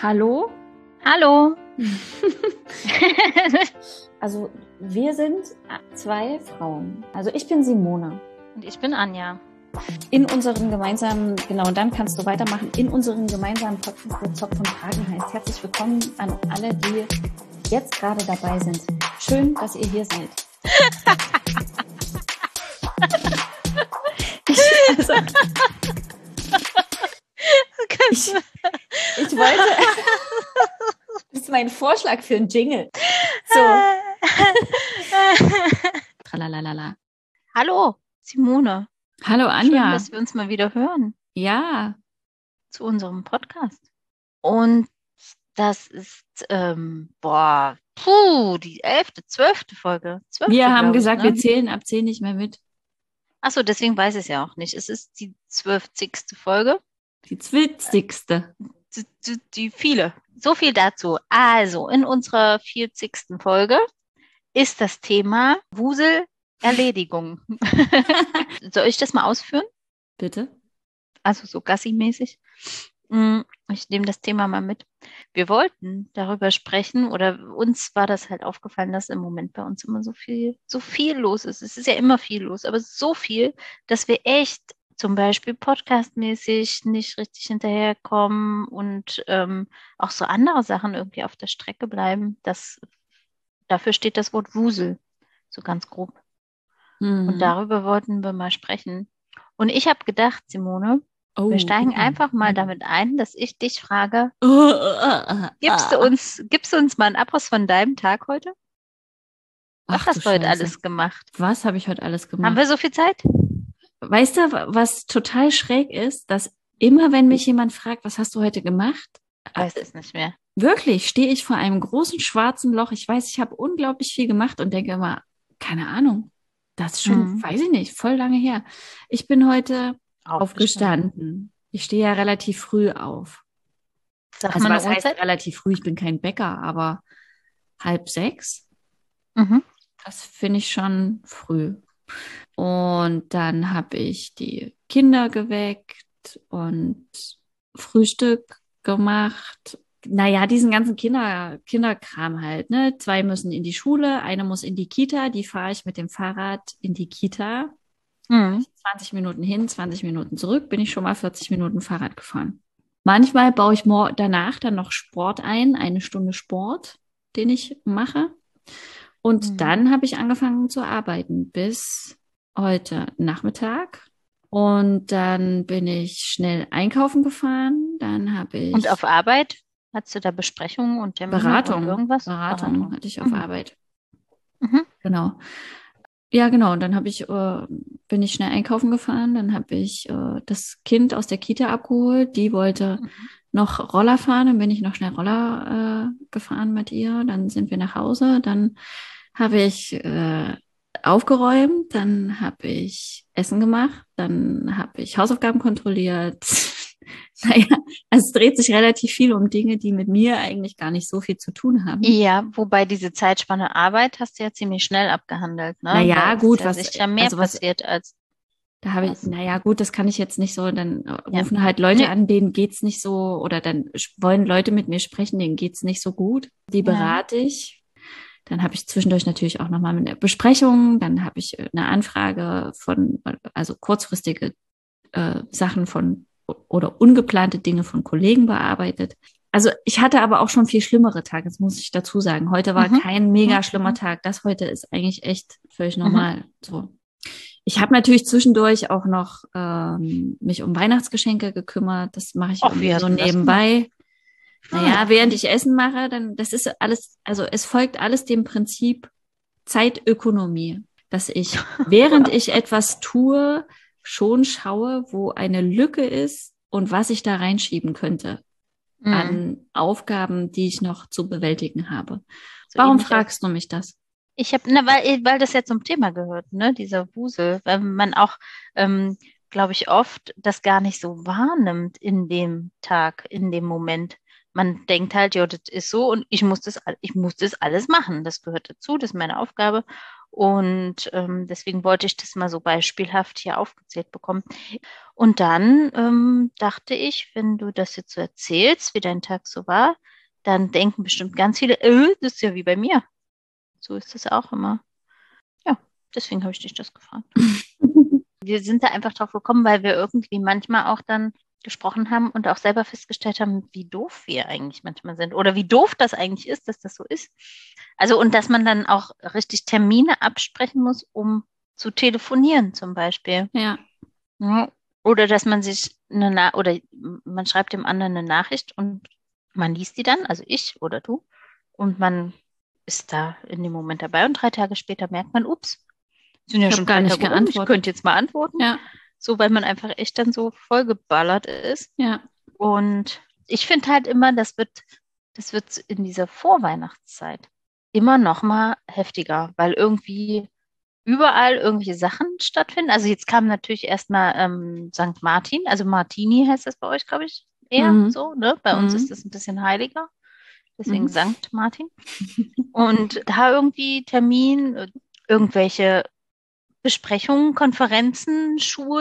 Hallo? Hallo. Also wir sind zwei Frauen. Also ich bin Simone. Und ich bin Anja. In unserem gemeinsamen, genau, und dann kannst du weitermachen, in unserem gemeinsamen Podcast, der Zopf und Hagen heißt. Herzlich willkommen an alle, die jetzt gerade dabei sind. Schön, dass ihr hier seid. Ich wollte, das ist mein Vorschlag für einen Jingle. So. Tralalala. Hallo, Simone. Hallo Anja. Schön, dass wir uns mal wieder hören. Ja. Zu unserem Podcast. Und das ist, die 11., 12. Folge. 12. Wir haben glaube ich, gesagt, ne? wir zählen ab 10 nicht mehr mit. Achso, deswegen weiß ich es ja auch nicht. Es ist die 12. Folge. Die 20. Die viele. So viel dazu. Also, in unserer 40. Folge ist das Thema Wuselerledigung. Soll ich das mal ausführen? Bitte? Also so Gassi-mäßig. Ich nehme das Thema mal mit. Wir wollten darüber sprechen, oder uns war das halt aufgefallen, dass im Moment bei uns immer so viel los ist. Es ist ja immer viel los, aber so viel, dass wir echt zum Beispiel podcastmäßig nicht richtig hinterherkommen und auch so andere Sachen irgendwie auf der Strecke bleiben. Dafür steht das Wort Wusel, so ganz grob. Und darüber wollten wir mal sprechen. Und ich habe gedacht, Simone, wir steigen einfach mal damit ein, dass ich dich frage, gibst du uns mal einen Abriss von deinem Tag heute? Was hast du heute alles gemacht? Was habe ich heute alles gemacht? Haben wir so viel Zeit? Weißt du, was total schräg ist, dass immer, wenn mich jemand fragt, was hast du heute gemacht? Weiß es nicht mehr. Wirklich, stehe ich vor einem großen schwarzen Loch. Ich weiß, ich habe unglaublich viel gemacht und denke immer, keine Ahnung. Das ist schon, weiß ich nicht, voll lange her. Ich bin heute aufgestanden. Ich stehe ja relativ früh auf. Sag Also mal was heißt relativ früh? Ich bin kein Bäcker, aber 5:30. Das finde ich schon früh. Und dann habe ich die Kinder geweckt und Frühstück gemacht. Naja, diesen ganzen Kinderkram halt, ne? 2 müssen in die Schule, eine muss in die Kita, die fahre ich mit dem Fahrrad in die Kita. 20 Minuten hin, 20 Minuten zurück, bin ich schon mal 40 Minuten Fahrrad gefahren. Manchmal baue ich danach dann noch Sport ein, 1 Stunde Sport, den ich mache. Und dann habe ich angefangen zu arbeiten bis heute Nachmittag. Und dann bin ich schnell einkaufen gefahren. Dann habe ich... Und auf Arbeit? Hattest du da Besprechungen und Termine Beratung, und irgendwas? Beratung hatte ich auf Arbeit. Genau. Ja, genau. Und dann bin ich schnell einkaufen gefahren. Dann habe ich das Kind aus der Kita abgeholt. Die wollte noch Roller fahren. Dann bin ich noch schnell Roller gefahren mit ihr. Dann sind wir nach Hause. Dann habe ich aufgeräumt. Dann habe ich Essen gemacht. Dann habe ich Hausaufgaben kontrolliert. Naja, also es dreht sich relativ viel um Dinge, die mit mir eigentlich gar nicht so viel zu tun haben. Ja, wobei diese Zeitspanne Arbeit hast du ja ziemlich schnell abgehandelt, ne? Naja, gut, was sicher mehr passiert als. Da habe ich, naja, gut, das kann ich jetzt nicht so, dann rufen halt Leute an, denen geht's nicht so, oder dann wollen Leute mit mir sprechen, denen geht's nicht so gut. Die berate ich. Dann habe ich zwischendurch natürlich auch nochmal eine Besprechung, dann habe ich eine Anfrage also kurzfristige Sachen oder ungeplante Dinge von Kollegen bearbeitet. Also ich hatte aber auch schon viel schlimmere Tage, das muss ich dazu sagen. Heute war kein mega schlimmer Tag. Das heute ist eigentlich echt völlig normal. So. Ich habe natürlich zwischendurch auch noch mich um Weihnachtsgeschenke gekümmert. Das mache ich irgendwie so nebenbei. Naja, während ich Essen mache, dann, das ist alles, also es folgt alles dem Prinzip Zeitökonomie, dass ich, während ich etwas tue, schon schaue, wo eine Lücke ist und was ich da reinschieben könnte an Aufgaben, die ich noch zu bewältigen habe. So, warum fragst du mich das? Ich habe, weil das ja zum Thema gehört, ne, dieser Wusel, weil man auch, glaube ich, oft das gar nicht so wahrnimmt in dem Tag, in dem Moment. Man denkt halt, ja, das ist so und ich muss das alles machen. Das gehört dazu, das ist meine Aufgabe. Und deswegen wollte ich das mal so beispielhaft hier aufgezählt bekommen. Und dann dachte ich, wenn du das jetzt so erzählst, wie dein Tag so war, dann denken bestimmt ganz viele, das ist ja wie bei mir. So ist das auch immer. Ja, deswegen habe ich dich das gefragt. Wir sind da einfach drauf gekommen, weil wir irgendwie manchmal auch dann gesprochen haben und auch selber festgestellt haben, wie doof wir eigentlich manchmal sind oder wie doof das eigentlich ist, dass das so ist. Also und dass man dann auch richtig Termine absprechen muss, um zu telefonieren zum Beispiel. Ja. Ja. Oder dass man sich oder man schreibt dem anderen eine Nachricht und man liest die dann, also ich oder du, und man ist da in dem Moment dabei und 3 Tage später merkt man, ups, sind ja Ich habe schon gar 3 nicht Tage rum, ich geantwortet. könnte jetzt mal antworten. Ja, So, weil man einfach echt dann so vollgeballert ist. ja. Und ich finde halt immer, das wird in dieser Vorweihnachtszeit immer noch mal heftiger, weil irgendwie überall irgendwelche Sachen stattfinden. Also jetzt kam natürlich erstmal St. Martin, also Martini heißt das bei euch, glaube ich, eher Mhm. so, ne? Bei uns ist Mhm. das ein bisschen heiliger, deswegen Mhm. St. Martin. Und da irgendwie Termin, irgendwelche Besprechungen, Konferenzen,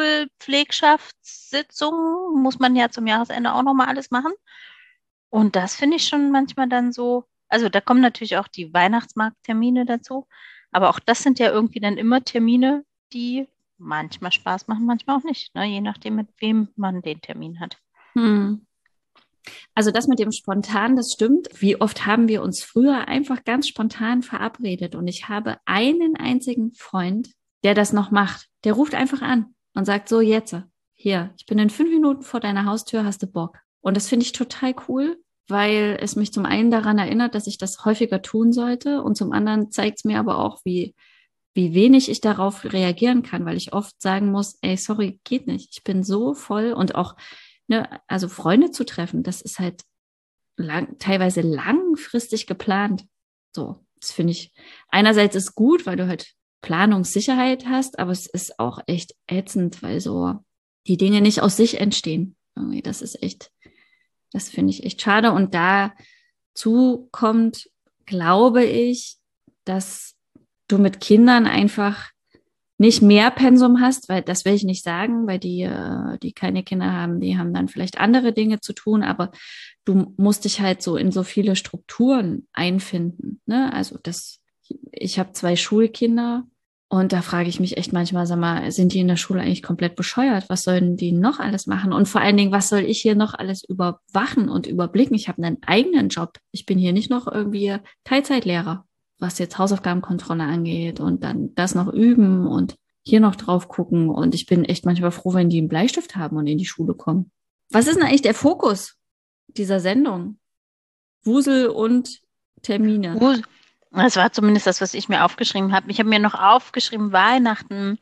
Schulpflegschaftssitzungen muss man ja zum Jahresende auch nochmal alles machen. Und das finde ich schon manchmal dann so, also da kommen natürlich auch die Weihnachtsmarkttermine dazu, aber auch das sind ja irgendwie dann immer Termine, die manchmal Spaß machen, manchmal auch nicht, ne? Je nachdem, mit wem man den Termin hat. Mhm. Also das mit dem Spontan, das stimmt. Wie oft haben wir uns früher einfach ganz spontan verabredet? Und ich habe einen einzigen Freund, der das noch macht. Der ruft einfach an und sagt so, jetzt, hier, ich bin in 5 Minuten vor deiner Haustür, hast du Bock? Und das finde ich total cool, weil es mich zum einen daran erinnert, dass ich das häufiger tun sollte. Und zum anderen zeigt es mir aber auch, wie wenig ich darauf reagieren kann, weil ich oft sagen muss, ey, sorry, geht nicht. Ich bin so voll und auch, ne, also Freunde zu treffen, das ist halt teilweise langfristig geplant. So, das finde ich einerseits ist gut, weil du halt Planungssicherheit hast, aber es ist auch echt ätzend, weil so die Dinge nicht aus sich entstehen. Irgendwie, das finde ich echt schade. Und dazu kommt, glaube ich, dass du mit Kindern einfach nicht mehr Pensum hast, weil das will ich nicht sagen, weil die keine Kinder haben, die haben dann vielleicht andere Dinge zu tun, aber du musst dich halt so in so viele Strukturen einfinden. Ne? Ich habe 2 Schulkinder und da frage ich mich echt manchmal, sag mal, sind die in der Schule eigentlich komplett bescheuert? Was sollen die noch alles machen? Und vor allen Dingen, was soll ich hier noch alles überwachen und überblicken? Ich habe einen eigenen Job. Ich bin hier nicht noch irgendwie Teilzeitlehrer, was jetzt Hausaufgabenkontrolle angeht und dann das noch üben und hier noch drauf gucken. Und ich bin echt manchmal froh, wenn die einen Bleistift haben und in die Schule kommen. Was ist denn eigentlich der Fokus dieser Sendung? Wusel und Termine. Das war zumindest das, was ich mir aufgeschrieben habe. Ich habe mir noch aufgeschrieben, Weihnachten,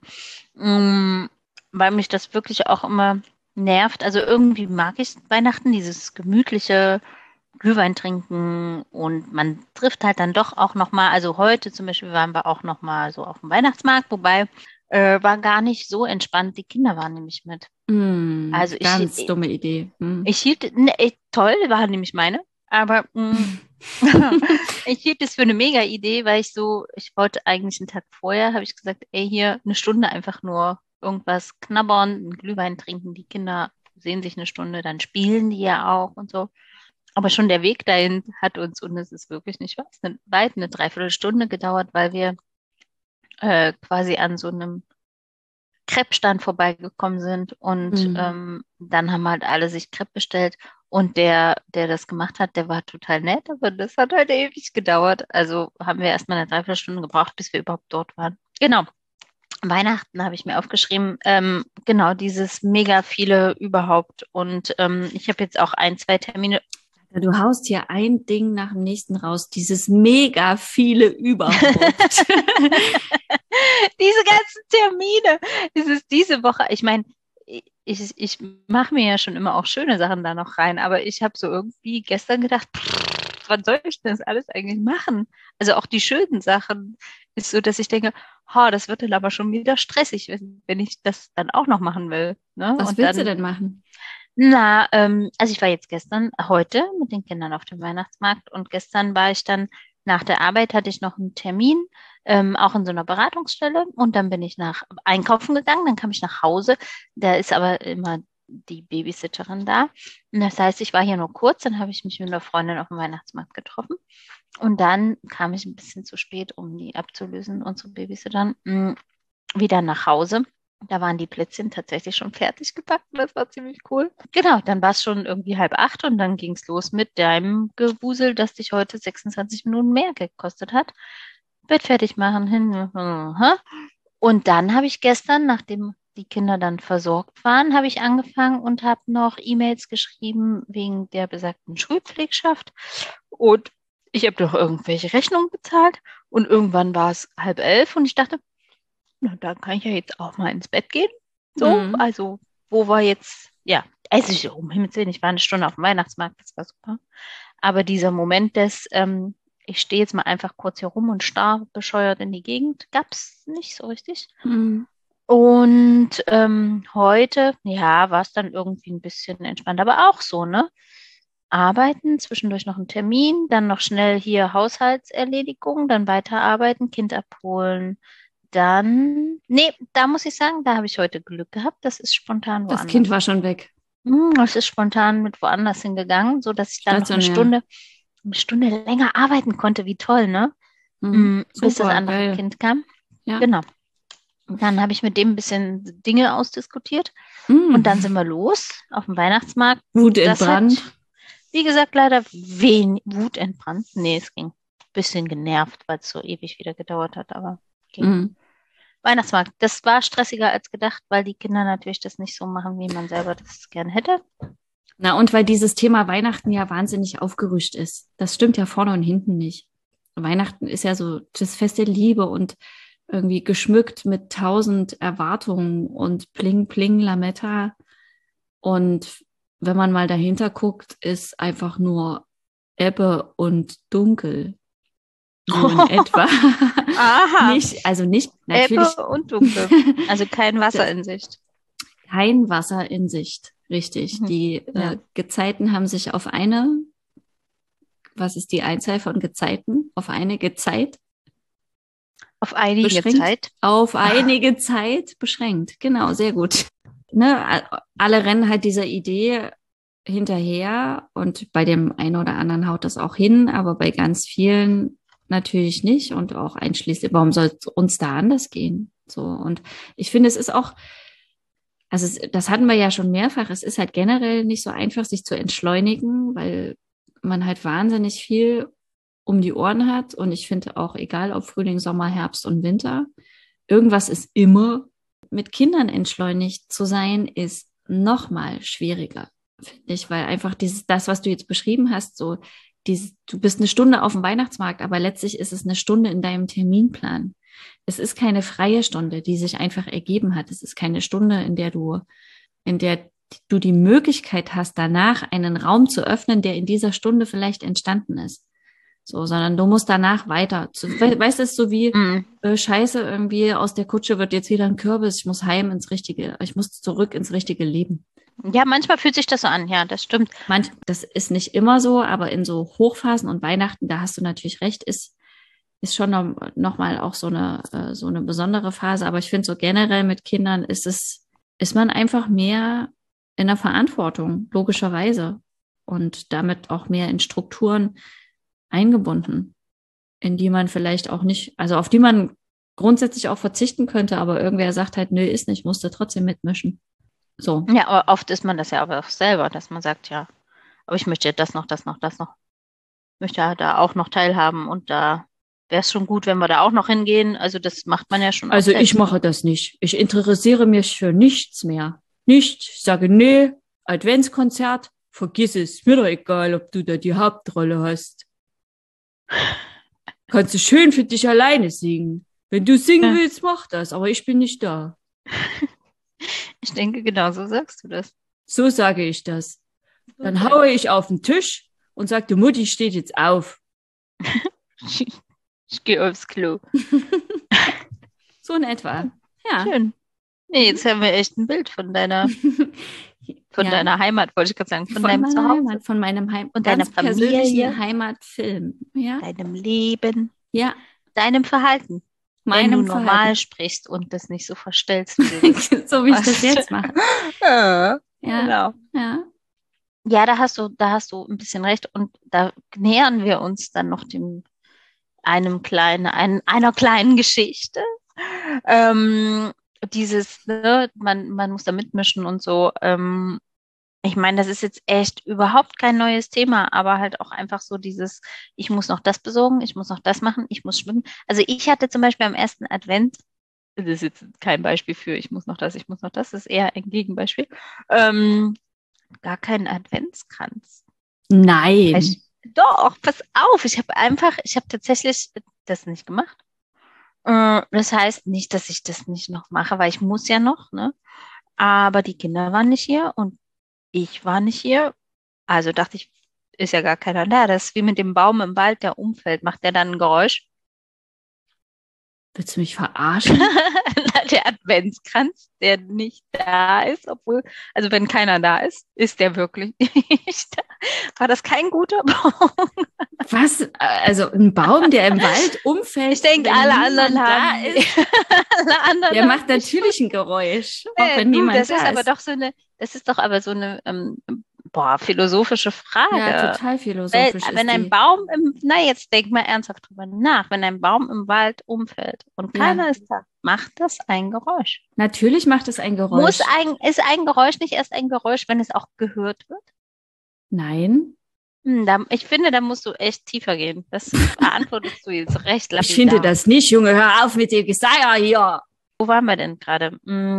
weil mich das wirklich auch immer nervt. Also irgendwie mag ich Weihnachten, dieses gemütliche Glühwein trinken und man trifft halt dann doch auch nochmal, also heute zum Beispiel waren wir auch nochmal so auf dem Weihnachtsmarkt, wobei war gar nicht so entspannt. Die Kinder waren nämlich mit. Also Ganz dumme Idee. ich hielt, ne, toll, war nämlich meine, aber ich hielt es für eine mega Idee, weil ich wollte eigentlich einen Tag vorher, habe ich gesagt, ey, hier 1 Stunde einfach nur irgendwas knabbern, einen Glühwein trinken, die Kinder sehen sich 1 Stunde, dann spielen die ja auch und so. Aber schon der Weg dahin hat uns, und es ist wirklich nicht was, weit eine Dreiviertelstunde gedauert, weil wir quasi an so einem Crepe-Stand vorbeigekommen sind und dann haben halt alle sich Crepe bestellt und der das gemacht hat, der war total nett, aber das hat halt ewig gedauert. Also haben wir erstmal eine Dreiviertelstunde gebraucht, bis wir überhaupt dort waren. Genau. Weihnachten habe ich mir aufgeschrieben, genau, dieses mega viele überhaupt. Und ich habe jetzt auch 1, 2 Termine. Du haust hier ein Ding nach dem nächsten raus, dieses mega viele überhaupt. Diese ganzen Termine, diese Woche, ich meine, ich mache mir ja schon immer auch schöne Sachen da noch rein, aber ich habe so irgendwie gestern gedacht, wann soll ich denn das alles eigentlich machen? Also auch die schönen Sachen ist so, dass ich denke, das wird dann aber schon wieder stressig, wenn ich das dann auch noch machen will. Ne? Was Und willst du dann, denn machen? also ich war jetzt heute mit den Kindern auf dem Weihnachtsmarkt und gestern war ich dann nach der Arbeit hatte ich noch einen Termin, auch in so einer Beratungsstelle. Und dann bin ich nach einkaufen gegangen, dann kam ich nach Hause. Da ist aber immer die Babysitterin da. Und das heißt, ich war hier nur kurz, dann habe ich mich mit einer Freundin auf dem Weihnachtsmarkt getroffen. Und dann kam ich ein bisschen zu spät, um die abzulösen, unsere Babysitterin, wieder nach Hause. Da waren die Plätzchen tatsächlich schon fertig gepackt. Das war ziemlich cool. Genau, dann war es schon irgendwie 7:30 und dann ging es los mit deinem Gewusel, das dich heute 26 Minuten mehr gekostet hat. Bett fertig machen, hin. Und dann habe ich gestern, nachdem die Kinder dann versorgt waren, habe ich angefangen und habe noch E-Mails geschrieben wegen der besagten Schulpflegschaft. Und ich habe doch irgendwelche Rechnungen bezahlt. Und irgendwann war es 10:30 und ich dachte, na, dann kann ich ja jetzt auch mal ins Bett gehen. So, also, wo war jetzt, ja, also um Himmels Willen, ich war eine Stunde auf dem Weihnachtsmarkt, das war super. Aber dieser Moment des, ich stehe jetzt mal einfach kurz hier rum und starr bescheuert in die Gegend, gab es nicht so richtig. Und heute, ja, war es dann irgendwie ein bisschen entspannt, aber auch so, ne? Arbeiten, zwischendurch noch einen Termin, dann noch schnell hier Haushaltserledigung, dann weiterarbeiten, Kind abholen. Dann, nee, da muss ich sagen, da habe ich heute Glück gehabt. Das ist spontan Das Kind woanders. war schon weg. Es ist spontan mit woanders hingegangen, sodass ich dann noch Stationär. eine Stunde länger arbeiten konnte. Wie toll, ne? Bis das Super, andere geil. Kind kam. Ja. Genau. Dann habe ich mit dem ein bisschen Dinge ausdiskutiert und dann sind wir los auf dem Weihnachtsmarkt. Wut Das hat, entbrannt. wie gesagt, leider wenig Wut entbrannt. Nee, es ging ein bisschen genervt, weil es so ewig wieder gedauert hat, aber ging. Weihnachtsmarkt, das war stressiger als gedacht, weil die Kinder natürlich das nicht so machen, wie man selber das gerne hätte. Na, und weil dieses Thema Weihnachten ja wahnsinnig aufgerüscht ist. Das stimmt ja vorne und hinten nicht. Weihnachten ist ja so das Fest der Liebe und irgendwie geschmückt mit 1000 Erwartungen und Pling, Pling, Lametta. Und wenn man mal dahinter guckt, ist einfach nur Ebbe und Dunkel. So in etwa. Aha. Nicht, natürlich. Ebbe und Dunkel. Also kein Wasser in Sicht. Kein Wasser in Sicht, richtig. Die Gezeiten haben sich auf eine, was ist die Einzahl von Gezeiten? Auf eine Gezeit auf einige beschränkt. Zeit. Auf einige Zeit beschränkt. Genau, sehr gut. Ne, alle rennen halt dieser Idee hinterher und bei dem einen oder anderen haut das auch hin, aber bei ganz vielen natürlich nicht und auch einschließlich, warum soll es uns da anders gehen? So, und ich finde, es ist auch, also das hatten wir ja schon mehrfach, es ist halt generell nicht so einfach, sich zu entschleunigen, weil man halt wahnsinnig viel um die Ohren hat. Und ich finde auch, egal ob Frühling, Sommer, Herbst und Winter, irgendwas ist immer. Mit Kindern entschleunigt zu sein, ist noch mal schwieriger, finde ich, weil einfach das, was du jetzt beschrieben hast, so du bist eine Stunde auf dem Weihnachtsmarkt, aber letztlich ist es eine Stunde in deinem Terminplan. Es ist keine freie Stunde, die sich einfach ergeben hat. Es ist keine Stunde, in der du die Möglichkeit hast, danach einen Raum zu öffnen, der in dieser Stunde vielleicht entstanden ist. So, sondern du musst danach weiter. Weißt du, es ist so wie, Scheiße, irgendwie aus der Kutsche wird jetzt wieder ein Kürbis, ich muss ich muss zurück ins richtige Leben. Ja, manchmal fühlt sich das so an, ja, das stimmt. Das ist nicht immer so, aber in so Hochphasen und Weihnachten, da hast du natürlich recht, ist schon noch mal auch so eine besondere Phase. Aber ich finde so generell mit Kindern ist man einfach mehr in der Verantwortung, logischerweise. Und damit auch mehr in Strukturen eingebunden, in die man vielleicht auch nicht, also auf die man grundsätzlich auch verzichten könnte, aber irgendwer sagt halt, nö, ist nicht, musste trotzdem mitmischen. So. Ja, aber oft ist man das ja aber auch selber, dass man sagt, ja, aber ich möchte das noch, das noch, das noch. Ich möchte ja da auch noch teilhaben und da wäre es schon gut, wenn wir da auch noch hingehen. Also das macht man ja schon. Also ich mache das nicht. Ich interessiere mich für nichts mehr. Nichts. Ich sage, nee, Adventskonzert, vergiss es. Mir doch egal, ob du da die Hauptrolle hast. Kannst du schön für dich alleine singen. Wenn du singen willst, mach das, aber ich bin nicht da. Ich denke, genau so sagst du das. So sage ich das. Dann haue ich auf den Tisch und sage, die Mutti steht jetzt auf. Ich gehe aufs Klo. So in etwa. Ja. Schön. Nee, jetzt haben wir echt ein Bild von deiner Von deiner Heimat, wollte ich gerade sagen. Von deinem Zuhause. Heimat, von meinem Heim und deiner Familie. Heimatfilm. Ja? Deinem Leben. Ja. Deinem Verhalten. Wenn du normal sprichst und das nicht so verstellst. So wie ich das jetzt mache. Ja, genau. Ja. Ja, da hast du ein bisschen recht. Und da nähern wir uns dann noch einer kleinen Geschichte. Dieses, ne, man muss da mitmischen und so. Ich meine, das ist jetzt echt überhaupt kein neues Thema, aber halt auch einfach so dieses, ich muss noch das besorgen, ich muss noch das machen, ich muss schwimmen. Also ich hatte zum Beispiel am ersten Advent, das ist jetzt kein Beispiel für ich muss noch das, das ist eher ein Gegenbeispiel, gar keinen Adventskranz. Nein. Doch, pass auf, ich habe tatsächlich das nicht gemacht. Das heißt nicht, dass ich das nicht noch mache, weil ich muss ja noch, ne? Aber die Kinder waren nicht hier und ich war nicht hier. Also dachte ich, ist ja gar keiner da. Das ist wie mit dem Baum im Wald, der umfällt. Macht der dann ein Geräusch? Willst du mich verarschen? Der Adventskranz, der nicht da ist, also wenn keiner da ist der wirklich nicht da. War das kein guter Baum? Was? Also ein Baum, der im Wald umfällt? Ich denke, alle anderen haben. Alle anderen der macht natürlich ein Geräusch, auch wenn niemand da ist. Das ist doch aber so eine philosophische Frage. Ja, total philosophisch. Wenn ein Baum jetzt denk mal ernsthaft drüber nach, wenn ein Baum im Wald umfällt und keiner ist da, macht das ein Geräusch? Natürlich macht es ein Geräusch. Ist ein Geräusch nicht erst ein Geräusch, wenn es auch gehört wird? Nein. Ich finde, da musst du echt tiefer gehen. Das beantwortest du jetzt recht lapidar. Ich finde das nicht, Junge. Hör auf mit dem Geseier hier. Wo waren wir denn gerade?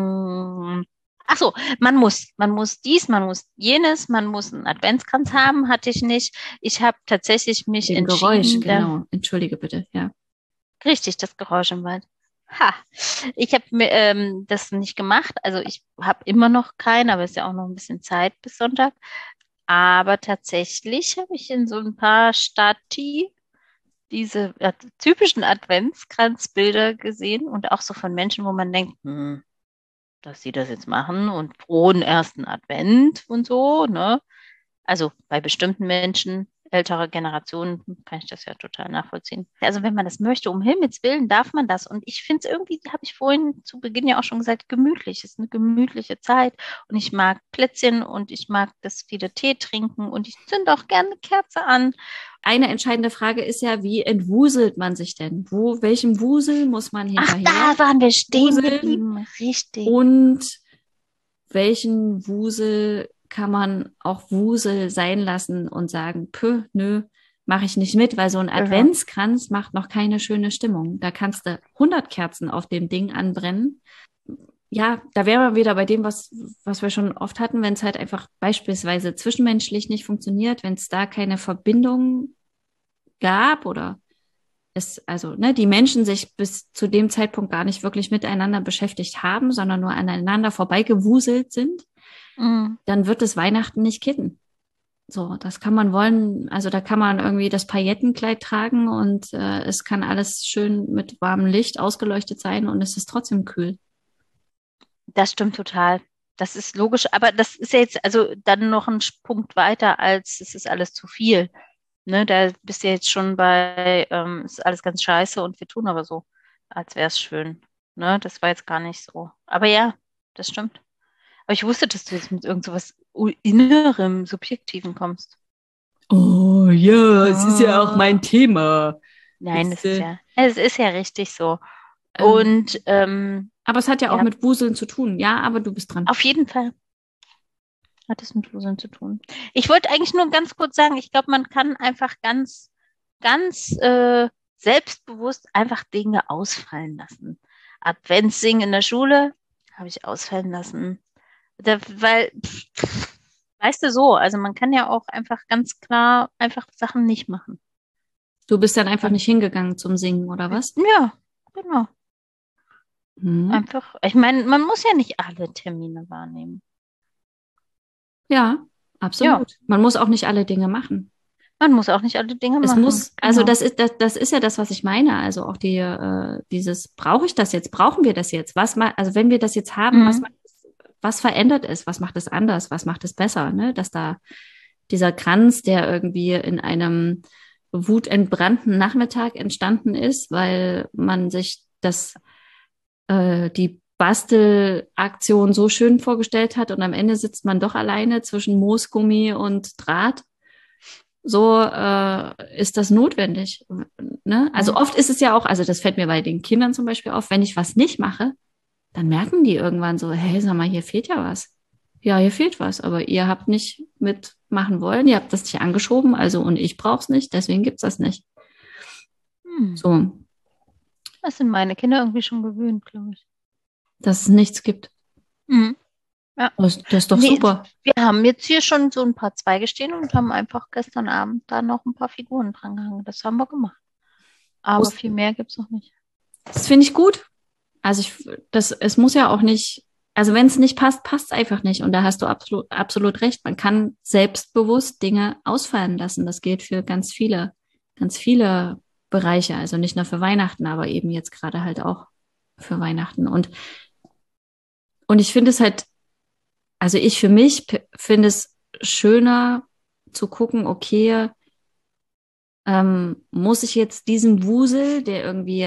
Ach so, man muss dies, man muss jenes, man muss einen Adventskranz haben, hatte ich nicht. Ich habe tatsächlich mich entschieden. Geräusch, genau. Entschuldige bitte, ja. Richtig, das Geräusch im Wald. Ich habe das nicht gemacht. Also ich habe immer noch keinen, aber es ist ja auch noch ein bisschen Zeit bis Sonntag. Aber tatsächlich habe ich in so ein paar Stati diese typischen Adventskranzbilder gesehen und auch so von Menschen, wo man denkt, dass sie das jetzt machen und frohen ersten Advent und so, ne? Also bei bestimmten Menschen, älterer Generationen, kann ich das ja total nachvollziehen. Also wenn man das möchte, um Himmels Willen, darf man das. Und ich finde es irgendwie, habe ich vorhin zu Beginn ja auch schon gesagt, gemütlich. Es ist eine gemütliche Zeit und ich mag Plätzchen und ich mag das viele Tee trinken und ich zünde auch gerne eine Kerze an. Eine entscheidende Frage ist ja, wie entwuselt man sich denn? Welchem Wusel muss man hinterher? Ach, da waren wir stehen geblieben. Richtig. Und welchen Wusel kann man auch Wusel sein lassen und sagen, nö, mache ich nicht mit, weil so ein Adventskranz macht noch keine schöne Stimmung. Da kannst du 100 Kerzen auf dem Ding anbrennen. Ja, da wären wir wieder bei dem, was wir schon oft hatten, wenn es halt einfach beispielsweise zwischenmenschlich nicht funktioniert, wenn es da keine Verbindung gab oder die Menschen sich bis zu dem Zeitpunkt gar nicht wirklich miteinander beschäftigt haben, sondern nur aneinander vorbeigewuselt sind, dann wird es Weihnachten nicht kitten. So, das kann man wollen, also da kann man irgendwie das Paillettenkleid tragen und es kann alles schön mit warmem Licht ausgeleuchtet sein und es ist trotzdem kühl. Das stimmt total. Das ist logisch, aber das ist ja jetzt also dann noch ein Punkt weiter als es ist alles zu viel. Ne, da bist du jetzt schon bei, ist alles ganz scheiße und wir tun aber so, als wäre es schön. Ne, das war jetzt gar nicht so. Aber ja, das stimmt. Aber ich wusste, dass du jetzt mit irgend so was Innerem, Subjektiven kommst. Oh ja, es ist ja auch mein Thema. Nein, es ist ja richtig so. Und aber es hat ja auch mit Wuseln zu tun. Ja, aber du bist dran. Auf jeden Fall. Hat es mit Wuseln zu tun. Ich wollte eigentlich nur ganz kurz sagen, ich glaube, man kann einfach ganz, ganz selbstbewusst einfach Dinge ausfallen lassen. Adventssingen in der Schule habe ich ausfallen lassen. Weil, weißt du so, also man kann ja auch einfach ganz klar einfach Sachen nicht machen. Du bist dann einfach nicht hingegangen zum Singen, oder was? Ja, genau. Einfach, ich meine, man muss ja nicht alle Termine wahrnehmen. Ja, absolut. Ja. Man muss auch nicht alle Dinge machen. Man muss auch nicht alle Dinge machen. Also das ist ja das, was ich meine. Also auch brauche ich das jetzt? Brauchen wir das jetzt? Also wenn wir das jetzt haben, was macht es was verändert es? Was macht es anders? Was macht es besser? Ne? Dass da dieser Kranz, der irgendwie in einem wutentbrannten Nachmittag entstanden ist, weil man sich die Bastelaktion so schön vorgestellt hat und am Ende sitzt man doch alleine zwischen Moosgummi und Draht. So ist das notwendig. Ne? Also oft ist es ja auch, also das fällt mir bei den Kindern zum Beispiel auf, wenn ich was nicht mache, dann merken die irgendwann so, hey, sag mal, hier fehlt ja was. Ja, hier fehlt was, aber ihr habt nicht mitmachen wollen, ihr habt das nicht angeschoben, also und ich brauch's nicht, deswegen gibt's das nicht. So, Das sind meine Kinder irgendwie schon gewöhnt, glaube ich. dass es nichts gibt. Ja. Das ist doch super. Wir haben jetzt hier schon so ein paar Zweige stehen und haben einfach gestern Abend da noch ein paar Figuren dran gehangen. Das haben wir gemacht. Aber viel mehr gibt es noch nicht. Das finde ich gut. Also es muss ja auch nicht, also wenn es nicht passt, passt es einfach nicht. Und da hast du absolut recht. Man kann selbstbewusst Dinge ausfallen lassen. Das gilt für ganz viele Bereiche. Also nicht nur für Weihnachten, aber eben jetzt gerade halt auch für Weihnachten. Und ich finde es halt, also ich für mich finde es schöner zu gucken, okay, muss ich jetzt diesem Wusel, der irgendwie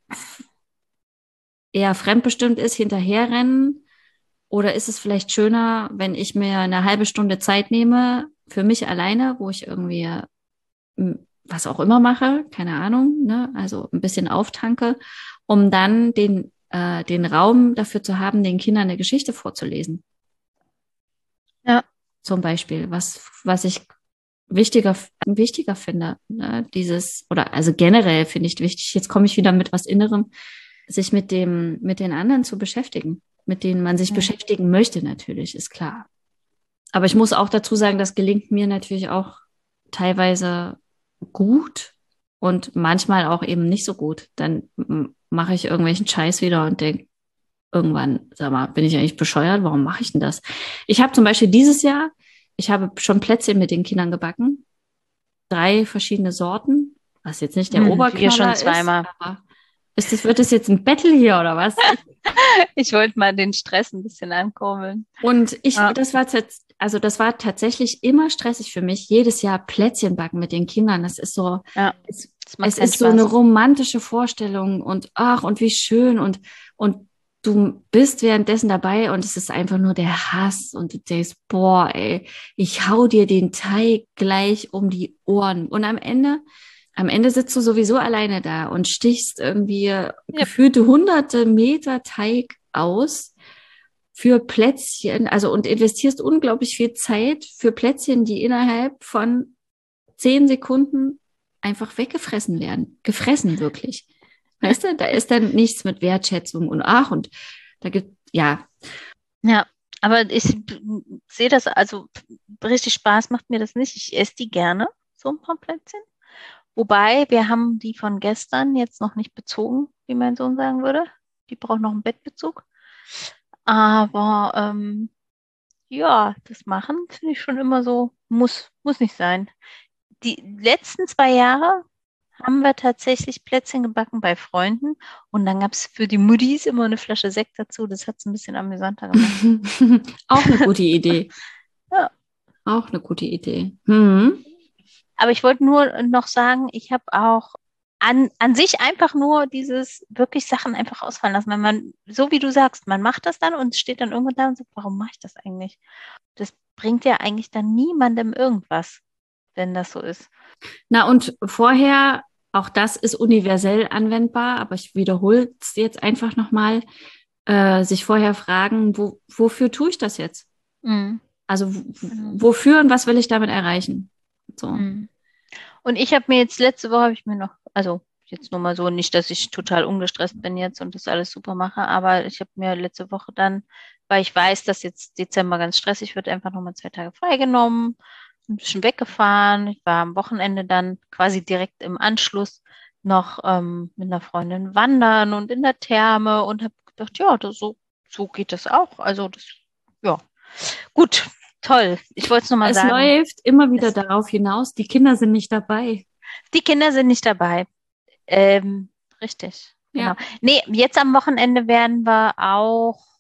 eher fremdbestimmt ist, hinterherrennen? Oder ist es vielleicht schöner, wenn ich mir eine halbe Stunde Zeit nehme für mich alleine, wo ich irgendwie was auch immer mache, keine Ahnung, ne? Also ein bisschen auftanke, um dann den Raum dafür zu haben, den Kindern eine Geschichte vorzulesen. Ja. Zum Beispiel, was ich wichtiger finde, ne? Also generell finde ich wichtig, jetzt komme ich wieder mit was Innerem, sich mit den anderen zu beschäftigen, mit denen man sich beschäftigen möchte, natürlich, ist klar. Aber ich muss auch dazu sagen, das gelingt mir natürlich auch teilweise gut und manchmal auch eben nicht so gut. Dann mache ich irgendwelchen Scheiß wieder und denke, irgendwann, sag mal, bin ich eigentlich bescheuert? Warum mache ich denn das? Ich habe zum Beispiel dieses Jahr, ich habe schon Plätzchen mit den Kindern gebacken. 3 verschiedene Sorten, was jetzt nicht der Oberknaller schon zweimal. ist, aber wird das jetzt ein Battle hier oder was? Ich wollte mal den Stress ein bisschen ankurbeln. Und das war tatsächlich immer stressig für mich, jedes Jahr Plätzchen backen mit den Kindern. Das ist so, es ist so eine romantische Vorstellung und ach, und wie schön und du bist währenddessen dabei und es ist einfach nur der Hass und du denkst, boah, ey, ich hau dir den Teig gleich um die Ohren. Und am Ende sitzt du sowieso alleine da und stichst irgendwie gefühlte hunderte Meter Teig aus für Plätzchen, also und investierst unglaublich viel Zeit für Plätzchen, die innerhalb von 10 Sekunden einfach weggefressen werden. Gefressen, wirklich. Weißt du, da ist dann nichts mit Wertschätzung und da gibt, ja. Ja, aber ich sehe das, also richtig Spaß macht mir das nicht. Ich esse die gerne, so ein paar Plätzchen. Wobei, wir haben die von gestern jetzt noch nicht bezogen, wie mein Sohn sagen würde. Die braucht noch einen Bettbezug. Aber ja, das machen finde ich schon immer so, muss nicht sein. Die letzten 2 Jahre haben wir tatsächlich Plätzchen gebacken bei Freunden und dann gab es für die Muttis immer eine Flasche Sekt dazu. Das hat es ein bisschen amüsanter gemacht. Auch eine gute Idee. Ja. Auch eine gute Idee. Mhm. Aber ich wollte nur noch sagen, ich habe auch an sich einfach nur dieses wirklich Sachen einfach ausfallen lassen. Wenn man, so wie du sagst, man macht das dann und steht dann irgendwann da und sagt, warum mache ich das eigentlich? Das bringt ja eigentlich dann niemandem irgendwas, wenn das so ist. Na und vorher, auch das ist universell anwendbar, aber ich wiederhole es jetzt einfach nochmal, sich vorher fragen, wofür tue ich das jetzt? Mhm. Also wofür und was will ich damit erreichen? So. Mhm. Und ich habe mir jetzt letzte Woche, also jetzt nur mal so, nicht, dass ich total ungestresst bin jetzt und das alles super mache, aber ich habe mir letzte Woche dann, weil ich weiß, dass jetzt Dezember ganz stressig wird, einfach nochmal 2 Tage freigenommen, ein bisschen weggefahren. Ich war am Wochenende dann quasi direkt im Anschluss noch mit einer Freundin wandern und in der Therme und habe gedacht, ja, so geht das auch. Also das, ja, gut. Toll. Ich wollte es nochmal sagen. Es läuft immer wieder darauf hinaus, die Kinder sind nicht dabei. Die Kinder sind nicht dabei. Richtig. Genau. Ja. Nee, jetzt am Wochenende werden wir auch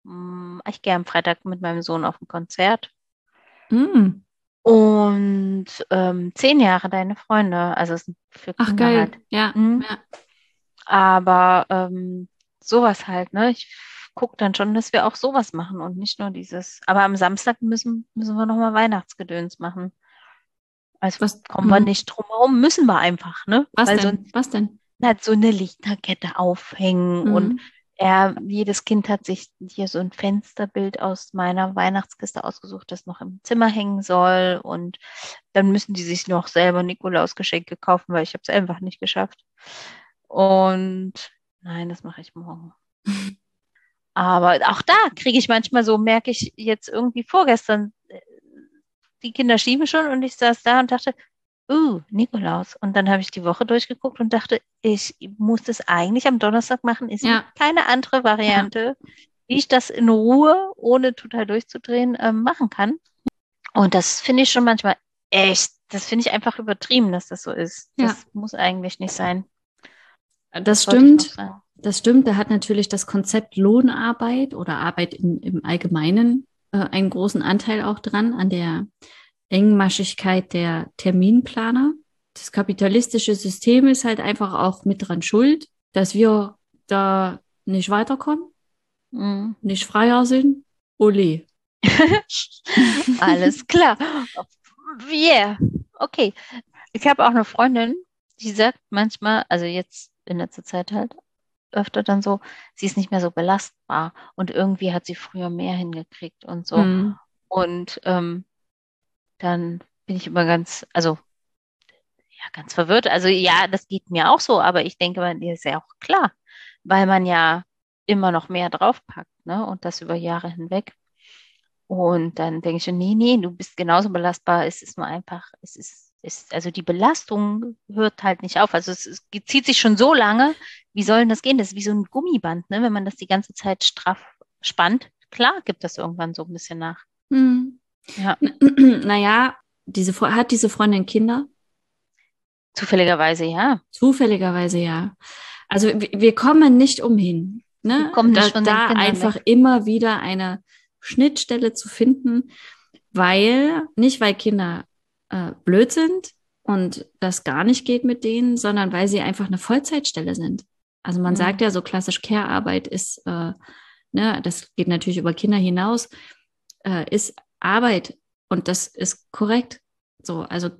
Ich gehe am Freitag mit meinem Sohn auf ein Konzert. Mm. Und 10 Jahre deine Freunde, also es sind für Ach, Kinder geil. halt. Ja, Mhm. ja. Aber sowas halt, ne? Ich gucke dann schon, dass wir auch sowas machen und nicht nur dieses. Aber am Samstag müssen wir nochmal Weihnachtsgedöns machen. Also Was, kommen wir nicht drum herum, müssen wir einfach, ne? was Weil sonst denn? Was denn? halt so eine Lichterkette aufhängen und Mhm. jedes Kind hat sich hier so ein Fensterbild aus meiner Weihnachtskiste ausgesucht, das noch im Zimmer hängen soll. Und dann müssen die sich noch selber Nikolausgeschenke kaufen, weil ich habe es einfach nicht geschafft. Und nein, das mache ich morgen. Aber auch da kriege ich manchmal so, merke ich jetzt irgendwie vorgestern, die Kinder schieben schon und ich saß da und dachte, Nikolaus. Und dann habe ich die Woche durchgeguckt und dachte, ich muss das eigentlich am Donnerstag machen. Es gibt Ja, keine andere ja. Variante, wie ich das in Ruhe, ohne total durchzudrehen, machen kann. Und das finde ich schon manchmal echt, das finde ich einfach übertrieben, dass das so ist. Ja, Das muss eigentlich nicht sein. das Das wollte ich noch stimmt. sagen. Das stimmt. Da hat natürlich das Konzept Lohnarbeit oder Arbeit im Allgemeinen einen großen Anteil auch dran, an der Engmaschigkeit der Terminplaner. Das kapitalistische System ist halt einfach auch mit dran schuld, dass wir da nicht weiterkommen, Mhm. nicht freier sind. Ole. Alles klar. Yeah. Okay. Ich habe auch eine Freundin, die sagt manchmal, also jetzt in letzter Zeit halt, öfter dann so, sie ist nicht mehr so belastbar und irgendwie hat sie früher mehr hingekriegt und so. Hm. Und dann bin ich immer also ja, ganz verwirrt. Also ja, das geht mir auch so, aber ich denke, man, dir ist ja auch klar, weil man ja immer noch mehr draufpackt, ne? Und das über Jahre hinweg. Und dann denke ich schon, nee, du bist genauso belastbar. Es ist nur einfach, also die Belastung hört halt nicht auf. Also es zieht sich schon so lange. Wie soll denn das gehen? Das ist wie so ein Gummiband, ne? Wenn man das die ganze Zeit straff spannt. Klar gibt das irgendwann so ein bisschen nach. Hm. Ja, Naja, hat diese Freundin Kinder? zufälligerweise ja. Zufälligerweise ja. Also wir kommen nicht umhin, Wir ne? kommen Da, nicht von den da Kindern einfach weg. immer wieder eine Schnittstelle zu finden, nicht weil Kinder blöd sind und das gar nicht geht mit denen, sondern weil sie einfach eine Vollzeitstelle sind. Also man sagt Mhm. ja so klassisch Care-Arbeit ist, ne, das geht natürlich über Kinder hinaus, ist Arbeit und das ist korrekt. So, also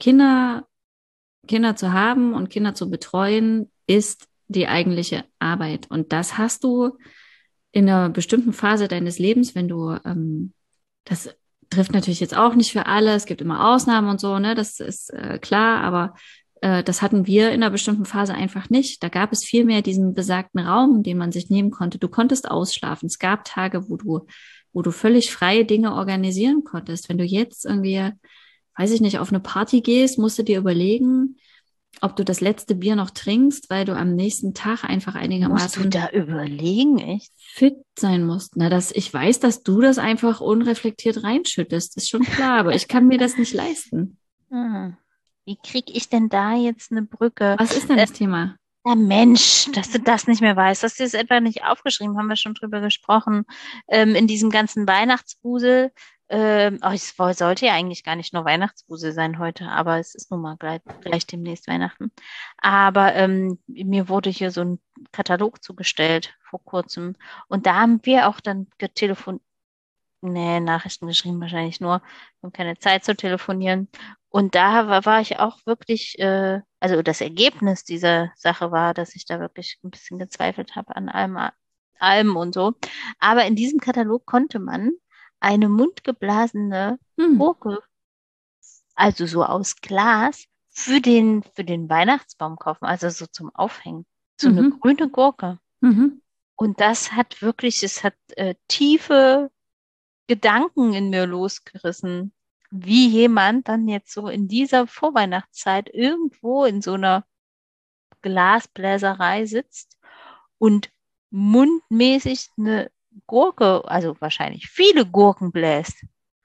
Kinder zu haben und Kinder zu betreuen, ist die eigentliche Arbeit. Und das hast du in einer bestimmten Phase deines Lebens, wenn du, das trifft natürlich jetzt auch nicht für alle, es gibt immer Ausnahmen und so, ne, das ist klar, aber das hatten wir in einer bestimmten Phase einfach nicht. Da gab es viel mehr diesen besagten Raum, den man sich nehmen konnte. Du konntest ausschlafen. Es gab Tage, wo du völlig freie Dinge organisieren konntest. Wenn du jetzt irgendwie, weiß ich nicht, auf eine Party gehst, musst du dir überlegen, ob du das letzte Bier noch trinkst, weil du am nächsten Tag einfach Musst du einigermaßen da überlegen, echt? fit sein musst. Na, ich weiß, dass du das einfach unreflektiert reinschüttest, ist schon klar, aber ich kann mir das nicht leisten. Hm. Wie kriege ich denn da jetzt eine Brücke? Was ist denn das Thema? Ja, Mensch, dass du das nicht mehr weißt, dass du es etwa nicht aufgeschrieben, haben wir schon drüber gesprochen, in diesem ganzen Weihnachtswusel. Sollte ja eigentlich gar nicht nur Weihnachtswusel sein heute, aber es ist nun mal gleich demnächst Weihnachten. Aber mir wurde hier so ein Katalog zugestellt vor kurzem und da haben wir auch dann nee, Nachrichten geschrieben wahrscheinlich nur. Wir haben keine Zeit zu telefonieren. Und da war ich auch wirklich, also das Ergebnis dieser Sache war, dass ich da wirklich ein bisschen gezweifelt habe an allem und so. Aber in diesem Katalog konnte man eine mundgeblasene Hm. Gurke, also so aus Glas, für den Weihnachtsbaum kaufen, also so zum Aufhängen. So eine Mhm. grüne Gurke. Mhm. Und es hat tiefe Gedanken in mir losgerissen, wie jemand dann jetzt so in dieser Vorweihnachtszeit irgendwo in so einer Glasbläserei sitzt und mundmäßig eine Gurke, also wahrscheinlich viele Gurken bläst.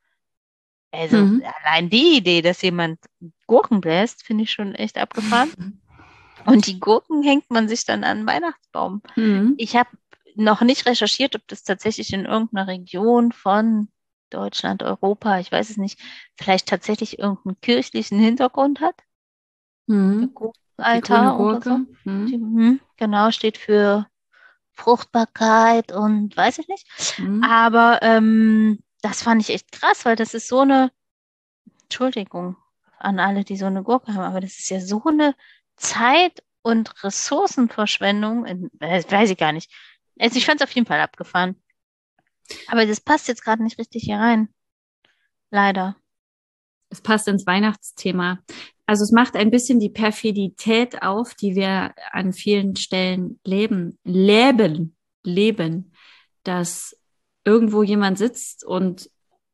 Also Mhm. allein die Idee, dass jemand Gurken bläst, finde ich schon echt abgefahren. Und die Gurken hängt man sich dann an den Weihnachtsbaum. Mhm. Ich habe noch nicht recherchiert, ob das tatsächlich in irgendeiner Region von Deutschland, Europa, ich weiß es nicht, vielleicht tatsächlich irgendeinen kirchlichen Hintergrund hat. Der Die grüne Gurkenaltar oder so. Gurke. Genau, steht für Fruchtbarkeit und weiß ich nicht. Aber das fand ich echt krass, weil das ist so eine, Entschuldigung an alle, die so eine Gurke haben, aber das ist ja so eine Zeit- und Ressourcenverschwendung, weiß ich gar nicht. Also ich fand es auf jeden Fall abgefahren. Aber das passt jetzt gerade nicht richtig hier rein. Leider. Es passt ins Weihnachtsthema. Also es macht ein bisschen die Perfidität auf, die wir an vielen Stellen leben, dass irgendwo jemand sitzt und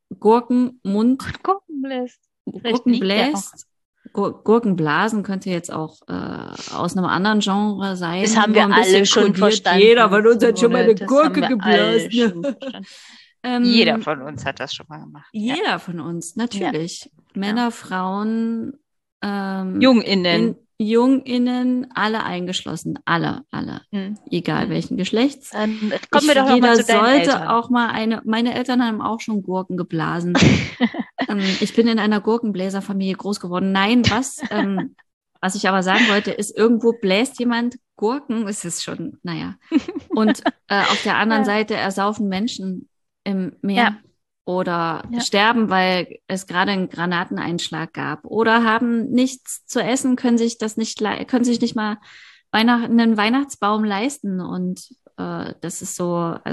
Und gucken lässt. Vielleicht Gurken liegt der auch. bläst. Gurkenblasen könnte jetzt auch aus einem anderen Genre sein. Das haben nur wir ein alle bisschen schon kodiert. verstanden. Jeder von uns hat schon mal eine Das haben Gurke wir alle geblasen. schon verstanden. Jeder von uns hat das schon mal gemacht. Jeder von uns, natürlich. Ja. Männer, Frauen, JungInnen. JungInnen, alle eingeschlossen. Alle. Egal welchen Geschlechts. Dann kommen wir doch noch mal zu deinen sollte Eltern. auch mal meine Eltern haben auch schon Gurken geblasen. Ich bin in einer Gurkenbläserfamilie groß geworden. Nein, was ich aber sagen wollte, ist, irgendwo bläst jemand Gurken, es ist schon, naja. Und auf der anderen Seite ersaufen Menschen im Meer oder sterben, weil es gerade einen Granateneinschlag gab oder haben nichts zu essen, können sich nicht mal einen Weihnachtsbaum leisten. Und das ist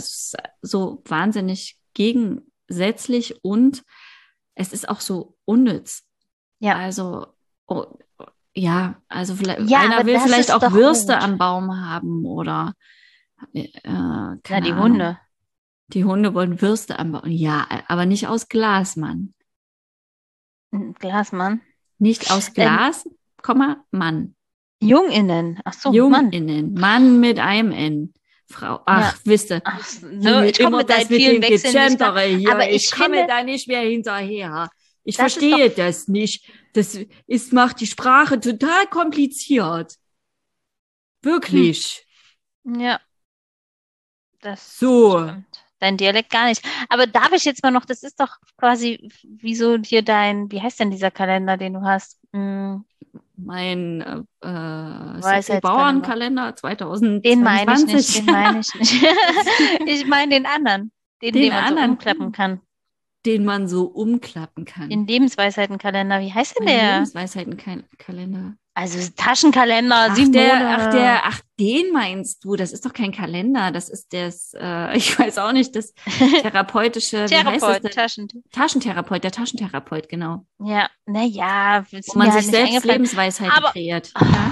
so wahnsinnig gegensätzlich und es ist auch so unnütz. Ja. Also, also einer will vielleicht auch Würste gut am Baum haben oder keine die Ahnung. Hunde. Die Hunde wollen Würste am Baum. Ja, aber nicht aus Glas, Mann. Glas, Mann. Nicht aus Glas, Mann. JungInnen. Ach so, JungInnen. Mann mit einem N. Frau. Ach, wisst ihr. Ich komme mit deinen vielen Wechseln aber ich komme da nicht mehr hinterher. Ich verstehe das nicht. Das macht die Sprache total kompliziert. Wirklich. Ja. Das stimmt. Dein Dialekt gar nicht. Aber darf ich jetzt mal noch, das ist doch quasi wie so hier wie heißt denn dieser Kalender, den du hast? Mein Bauernkalender 2022. Den meine ich nicht. Ich meine den anderen, den man so umklappen kann. Den man so umklappen kann. Den Lebensweisheitenkalender, wie heißt denn der? Lebensweisheitenkalender. Also Taschenkalender, den meinst du? Das ist doch kein Kalender. Das ist ich weiß auch nicht, das therapeutische, Taschentherapeut, der Taschentherapeut, genau. Ja, naja. Wo man sich selbst Lebensweisheiten kreiert.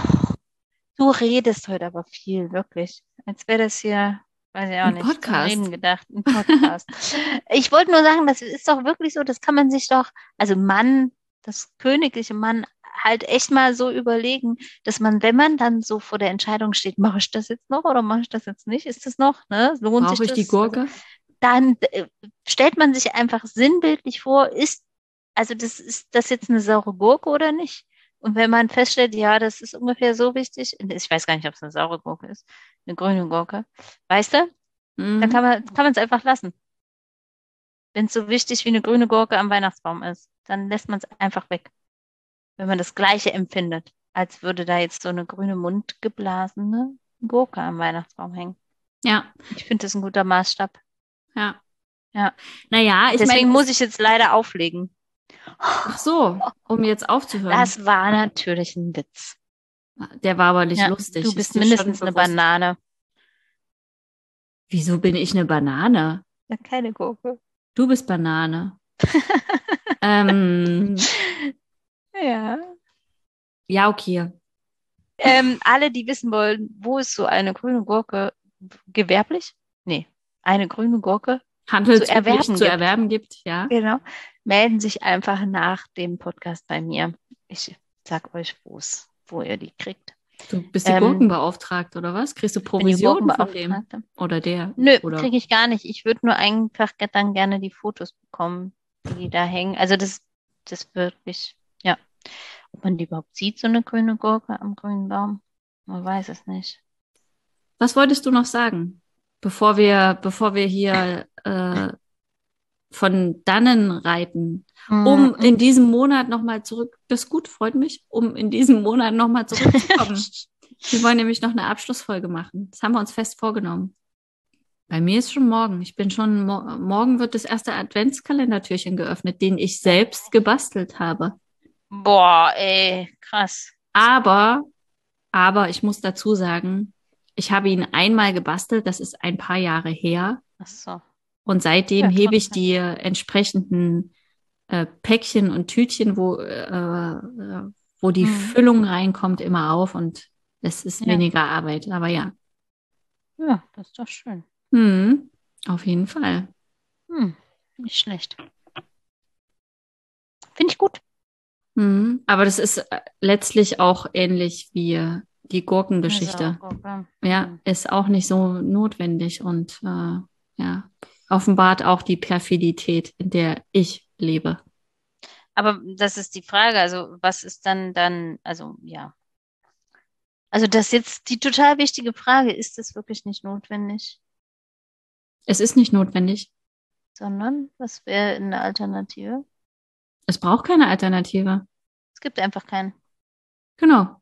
Du redest heute aber viel, wirklich. Als wäre das hier, weiß ich auch nicht, Podcast. Reden gedacht, ein Podcast. Ich wollte nur sagen, das ist doch wirklich so, das kann man sich doch, also das königliche Mann, halt echt mal so überlegen, dass man, wenn man dann so vor der Entscheidung steht, mache ich das jetzt noch oder mache ich das jetzt nicht? Ist das noch, ne? Lohnt sich das? Brauche ich die Gurke? Also, dann stellt man sich einfach sinnbildlich vor, ist das jetzt eine saure Gurke oder nicht? Und wenn man feststellt, ja, das ist ungefähr so wichtig, ich weiß gar nicht, ob es eine saure Gurke ist, eine grüne Gurke, weißt du? Dann kann man es einfach lassen. Wenn es so wichtig wie eine grüne Gurke am Weihnachtsbaum ist, dann lässt man es einfach weg. Wenn man das Gleiche empfindet, als würde da jetzt so eine grüne mundgeblasene Gurke am Weihnachtsbaum hängen. Ja. Ich finde das ein guter Maßstab. Ja. Naja, deswegen muss ich jetzt leider auflegen. Ach so, um jetzt aufzuhören. Das war natürlich ein Witz. Der war aber nicht lustig. Du bist mindestens eine Banane. Wieso bin ich eine Banane? Ja, keine Gurke. Du bist Banane. Ja. Ja, okay. Alle, die wissen wollen, wo ist so eine grüne Gurke gewerblich? Nee, eine grüne Gurke zu erwerben gibt, ja. Genau. Melden sich einfach nach dem Podcast bei mir. Ich sag euch, wo ihr die kriegt. Du bist die Gurkenbeauftragte oder was? Kriegst du Provision von dem? Oder der? Nö, kriege ich gar nicht. Ich würde nur einfach dann gerne die Fotos bekommen, die da hängen. Also das wirklich, ja. Ob man die überhaupt sieht, so eine grüne Gurke am grünen Baum? Man weiß es nicht. Was wolltest du noch sagen? bevor wir hier von dannen reiten, um Mhm. in diesem Monat nochmal zurück, das ist gut, freut mich, um in diesem Monat nochmal zurückzukommen. Wir wollen nämlich noch eine Abschlussfolge machen. Das haben wir uns fest vorgenommen. Bei mir ist schon morgen. Ich bin schon, morgen wird das erste Adventskalendertürchen geöffnet, den ich selbst gebastelt habe. Boah, ey, krass. Aber, aber ich muss dazu sagen, ich habe ihn einmal gebastelt, das ist ein paar Jahre her. Ach so. Und seitdem Ja, hebe ich trotzdem. die entsprechenden Päckchen und Tütchen, wo die Mhm. Füllung reinkommt, immer auf und es ist Ja. weniger Arbeit. Aber ja, Ja, das ist doch schön. auf jeden Fall. Nicht schlecht. Finde ich gut. Aber das ist letztlich auch ähnlich wie die Also, Gurkengeschichte. okay. Ja, ist auch nicht so notwendig und ja, offenbart auch die Perfidität, in der ich lebe. Aber das ist die Frage. Also, was ist dann, also ja. Also, das ist jetzt die total wichtige Frage. Ist es wirklich nicht notwendig? Es ist nicht notwendig. Sondern, was wäre eine Alternative? Es braucht keine Alternative. Es gibt einfach keinen. Genau.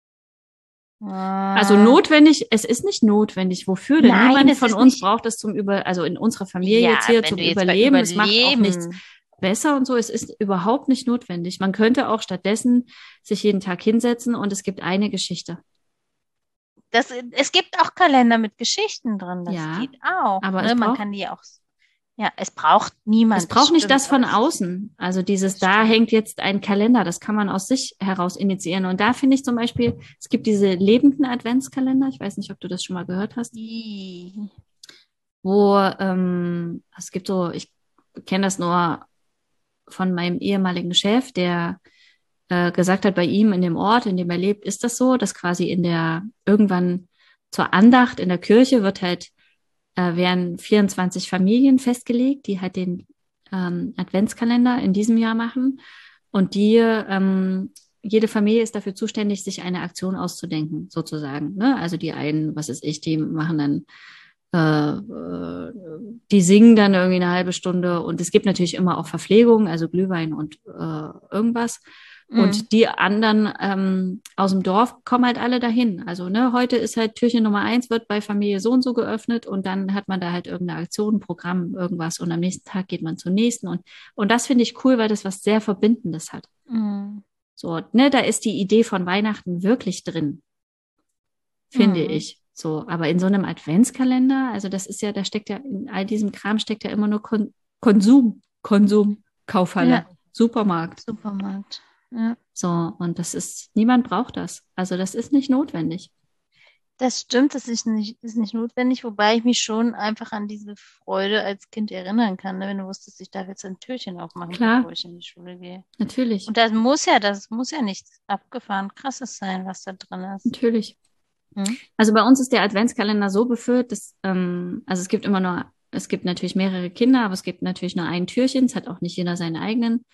Also Äh, notwendig, es ist nicht notwendig. Wofür denn? nein, Niemand es von ist uns nicht. braucht es also in unserer Familie jetzt Ja, hier wenn zum du jetzt bei Überleben. Es macht auch nichts Überleben. besser und so. Es ist überhaupt nicht notwendig. Man könnte auch stattdessen sich jeden Tag hinsetzen und es gibt eine Geschichte. Es gibt auch Kalender mit Geschichten drin, das Ja, geht auch, aber ne? Man kann die auch, ja, es braucht es niemand, das braucht nicht stimmt, das aber von es ist, außen. Also dieses, das da stimmt. hängt jetzt ein Kalender, das kann man aus sich heraus initiieren. Und da finde ich zum Beispiel, es gibt diese lebenden Adventskalender. Ich weiß nicht, ob du das schon mal gehört hast, Ih. wo es gibt so, ich kenne das nur von meinem ehemaligen Chef, der gesagt hat, bei ihm in dem Ort, in dem er lebt, ist das so, dass quasi irgendwann zur Andacht in der Kirche werden 24 Familien festgelegt, die halt den Adventskalender in diesem Jahr machen. Und jede Familie ist dafür zuständig, sich eine Aktion auszudenken, sozusagen. Ne? Also die einen, was weiß ich, die machen dann die singen dann irgendwie eine halbe Stunde und es gibt natürlich immer auch Verpflegung, also Glühwein und irgendwas. Mm. Und die anderen aus dem Dorf kommen halt alle dahin. Also ne, heute ist halt Türchen Nummer 1 wird bei Familie so und so geöffnet und dann hat man da halt irgendeine Aktion, ein Programm, irgendwas und am nächsten Tag geht man zur nächsten und das finde ich cool, weil das was sehr Verbindendes hat. Mm. So, ne, da ist die Idee von Weihnachten wirklich drin, finde Mm. ich. So, aber in so einem Adventskalender, also das ist ja, da steckt ja, in all diesem Kram steckt ja immer nur Konsum, Ja, Kaufhalle, Supermarkt. Supermarkt. Ja. So, und niemand braucht das. Also das ist nicht notwendig. Das stimmt, ist nicht notwendig, wobei ich mich schon einfach an diese Freude als Kind erinnern kann, ne? Wenn du wusstest, ich darf jetzt ein Türchen aufmachen, Klar, bevor ich in die Schule gehe. natürlich, Und das muss ja nichts abgefahren Krasses sein, was da drin ist. natürlich. Hm? Also bei uns ist der Adventskalender so befüllt, also es gibt natürlich mehrere Kinder, aber es gibt natürlich nur ein Türchen. Es hat auch nicht jeder seine eigenen.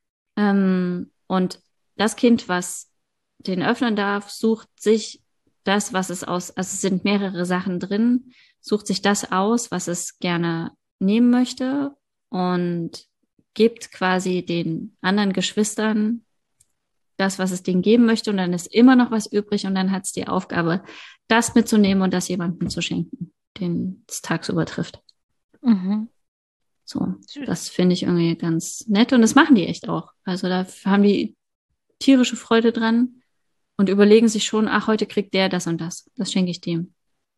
Und das Kind, was den öffnen darf, sucht sich also es sind mehrere Sachen drin, sucht sich das aus, was es gerne nehmen möchte und gibt quasi den anderen Geschwistern das, was es denen geben möchte und dann ist immer noch was übrig und dann hat es die Aufgabe, das mitzunehmen und das jemandem zu schenken, den es tagsüber trifft. Mhm. So, Süß. das finde ich irgendwie ganz nett und das machen die echt auch. Also da haben die tierische Freude dran und überlegen sich schon, ach, heute kriegt der das und das. Das schenke ich dem.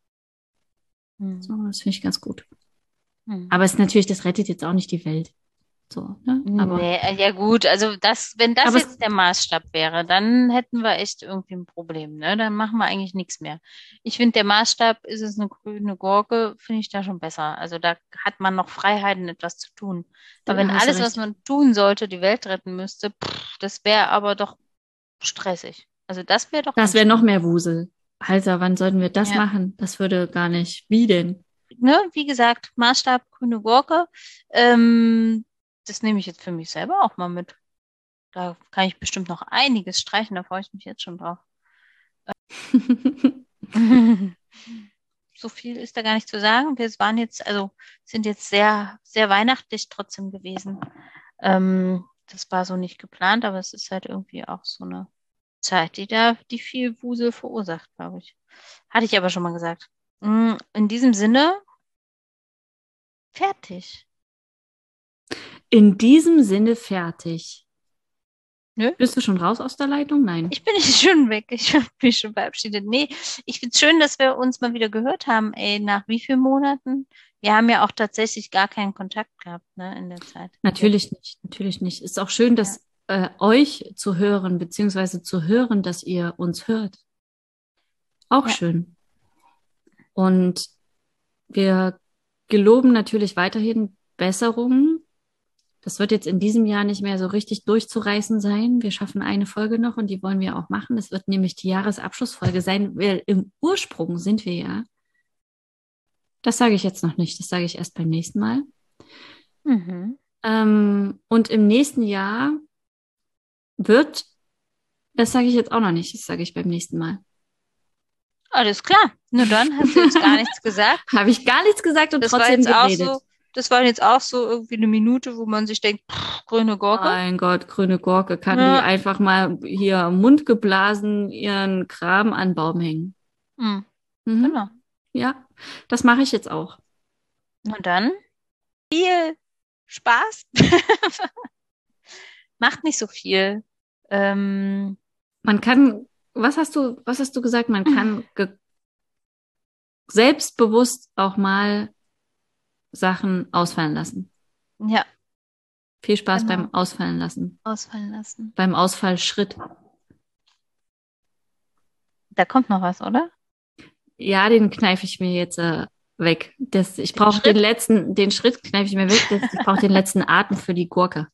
So, Mhm. das finde ich ganz gut. Mhm. Aber es ist natürlich, das rettet jetzt auch nicht die Welt. So, ne? Nee, ja gut, also wenn das Aber es, jetzt der Maßstab wäre, dann hätten wir echt irgendwie ein Problem, ne? Dann machen wir eigentlich nichts mehr. Ich finde, der Maßstab, ist es eine grüne Gurke, finde ich da schon besser. Also da hat man noch Freiheiten, etwas zu tun. Aber wenn da hast du alles, was recht. man tun sollte, die Welt retten müsste, das wäre aber doch stressig. Also das wäre doch Das wäre noch anstrengend. mehr Wusel. Alter, wann sollten wir das Ja. machen? Das würde gar nicht. Wie denn? Ne, wie gesagt, Maßstab grüne Gurke. Ähm, das nehme ich jetzt für mich selber auch mal mit. Da kann ich bestimmt noch einiges streichen, da freue ich mich jetzt schon drauf. so viel ist da gar nicht zu sagen. Wir waren jetzt, also sind jetzt sehr, sehr weihnachtlich trotzdem gewesen. Das war so nicht geplant, aber es ist halt irgendwie auch so eine Zeit, die viel Wusel verursacht, glaube ich. Hatte ich aber schon mal gesagt. In diesem Sinne, fertig. In diesem Sinne fertig. Nö? Bist du schon raus aus der Leitung? Nein. Ich bin nicht schon weg. Ich habe mich schon verabschiedet. Nee, ich finde es schön, dass wir uns mal wieder gehört haben. Ey, nach wie vielen Monaten? Wir haben ja auch tatsächlich gar keinen Kontakt gehabt, ne, in der Zeit. Natürlich nicht, natürlich nicht. Ist auch schön, dass euch zu hören, beziehungsweise zu hören, dass ihr uns hört. Auch Ja. schön. Und wir geloben natürlich weiterhin Besserungen. Das wird jetzt in diesem Jahr nicht mehr so richtig durchzureißen sein. Wir schaffen eine Folge noch und die wollen wir auch machen. Es wird nämlich die Jahresabschlussfolge sein. Im Ursprung sind wir ja. Das sage ich jetzt noch nicht. Das sage ich erst beim nächsten Mal. Mhm. Und im nächsten Jahr wird, das sage ich jetzt auch noch nicht. Das sage ich beim nächsten Mal. Alles klar. Nur dann hast du jetzt gar nichts gesagt. Habe ich gar nichts gesagt und Das war trotzdem jetzt auch geredet. so, das war jetzt auch so irgendwie eine Minute, wo man sich denkt, grüne Gurke. Mein Gott, grüne Gurke, kann Ja. die einfach mal hier Mund geblasen ihren Kram an den Baum hängen. Mhm. Mhm. Genau. Ja, das mache ich jetzt auch. Na dann, viel Spaß. Macht nicht so viel. Man kann, was hast du gesagt? Man kann selbstbewusst auch mal Sachen ausfallen lassen. Ja, Viel Spaß genau. beim Ausfallen lassen. Ausfallen lassen. Beim Ausfallschritt. Da kommt noch was, oder? Ja, den kneife ich mir jetzt weg. Ich brauche den Schritt kneife ich mir weg. Ich brauche den letzten Atem für die Gurke.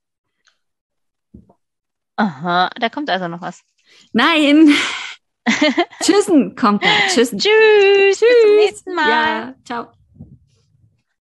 Aha, da kommt also noch was. Nein! Tschüssen kommt da. Tschüssen. Tschüss, bis zum nächsten Mal. Ja, ciao.